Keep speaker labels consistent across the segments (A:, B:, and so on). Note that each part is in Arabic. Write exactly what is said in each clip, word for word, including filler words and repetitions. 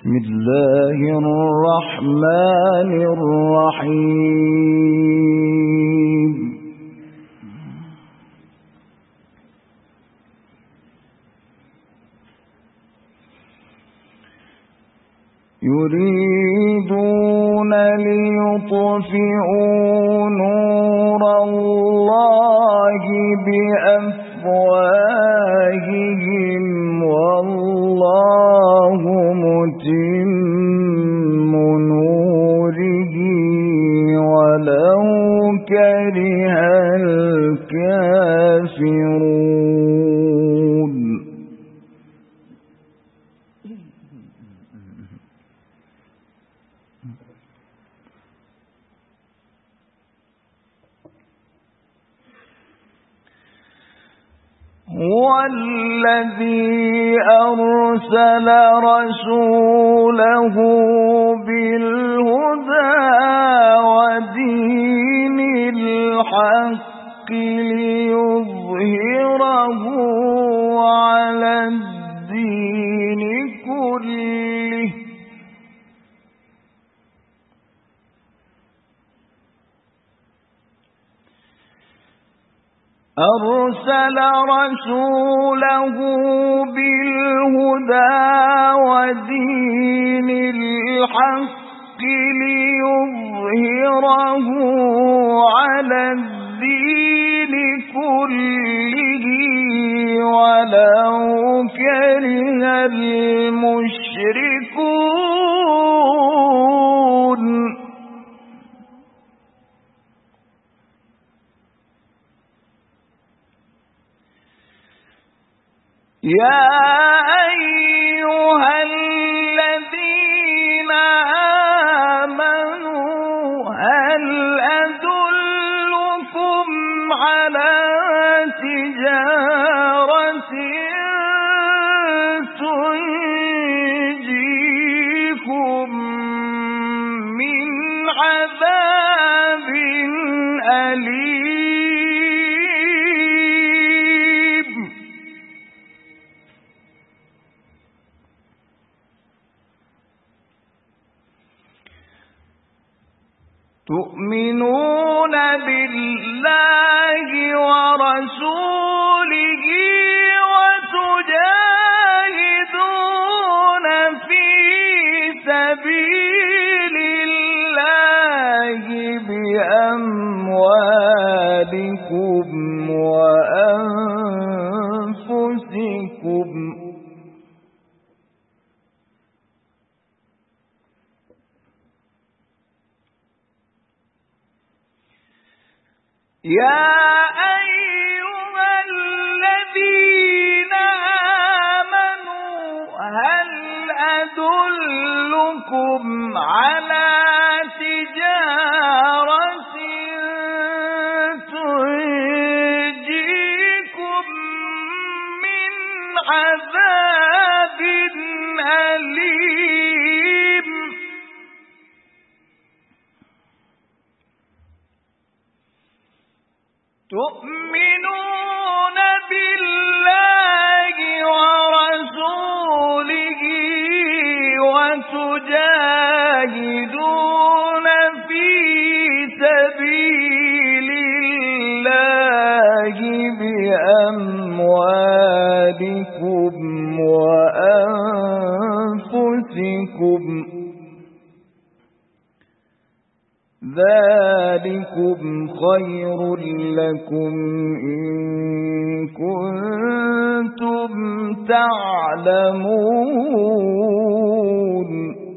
A: بسم الله الرحمن الرحيم يريدون ليطفئوا نور الله بأفواههم والله متم نوره ولو كره الكافرون هو الذي أرسل رسوله بالهدى ودين الحق ليظهره على الدين كله أرسل رسوله بالهدى ودين الحق ليظهره على الدين كله ولو كره المشركون يا أيها الذين آمنوا هل أدلكم على تجارة تنجيكم من عذاب أليم تؤمنون بالله ورسوله وتجاهدون في سبيل الله بأموالكم وأنفسكم يا أيها الذين آمنوا هل أدلكم على تجارة تنجيكم من عذاب أليم تؤمنون بالله ورسوله وتجاهدون في سبيل الله بأموالكم وأنفسكم ذلكم خير لكم إن كنتم تعلمون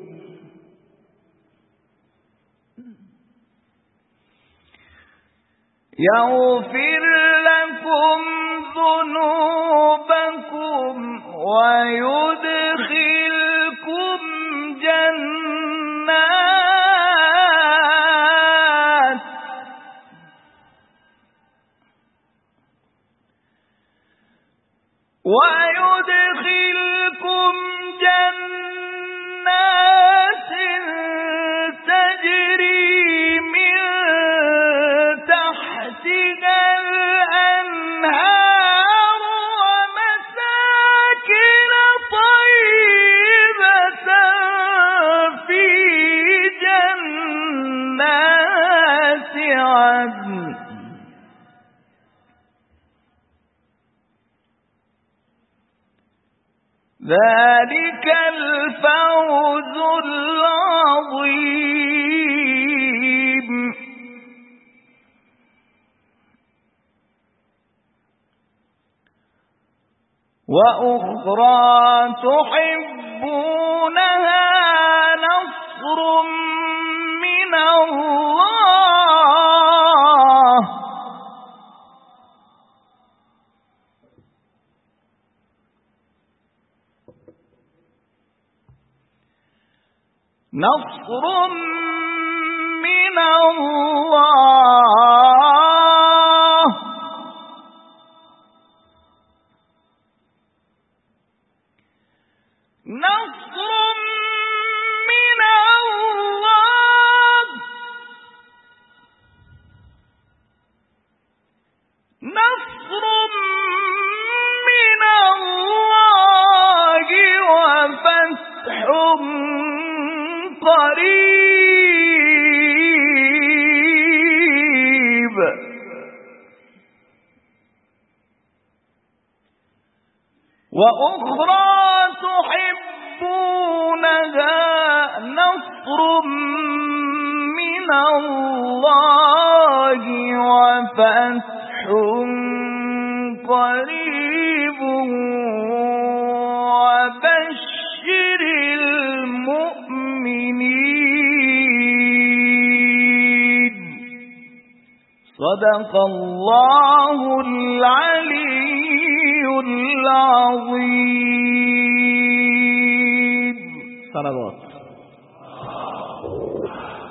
A: يغفر لكم ذنوبكم ويدخلكم جنات ويدخلكم جنات تجري من تحتها الأنهار ومساكن طيبة ذلك الفوز العظيم. وأخرى تحبونها نصر من الله نصر من الله نصر من الله نصر من الله وفتح قريب. وأخرى تحبونها نصر من الله وفتح قريب وبشر المؤمنين. صدق الله العلي العظيم. صلوات.